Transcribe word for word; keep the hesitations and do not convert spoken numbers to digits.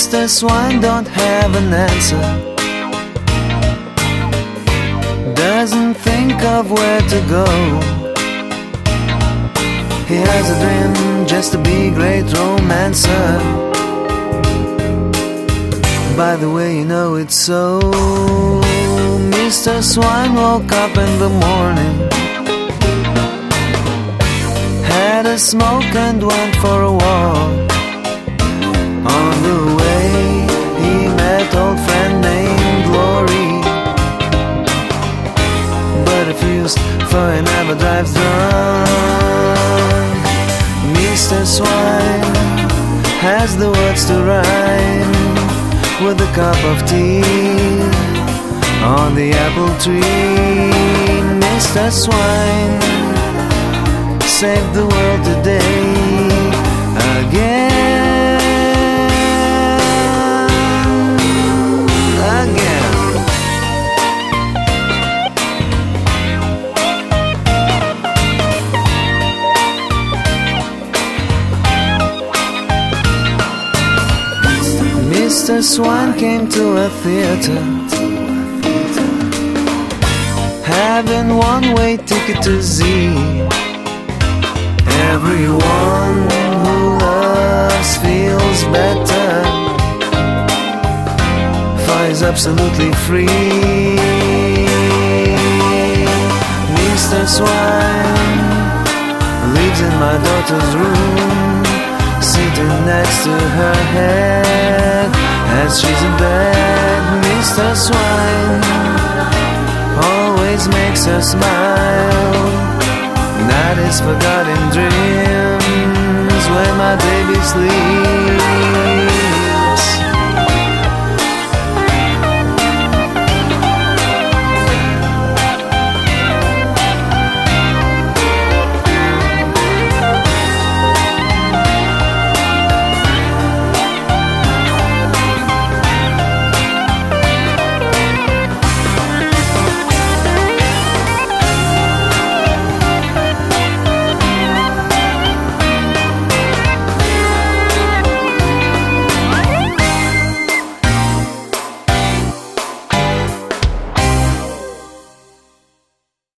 Mister Swine don't have an answer, doesn't think of where to go. He has a dream just to be great romancer. By the way, you know it's so. Mister Swine woke up in the morning, had a smoke and went for a walk. On the way, he met old friend named Glory, but refused, for he never drives drunk. Mister Swine has the words to rhyme with a cup of tea on the apple tree. Mister Swine saved the world today again. Mister Swine came to a theater, having one-way ticket to Z. Everyone who loves feels better, for he's absolutely free. Mister Swine lives in my daughter's room, sitting next to her head as she's in bed. Mister Swine always makes her smile, not his forgotten dreams when my baby sleeps.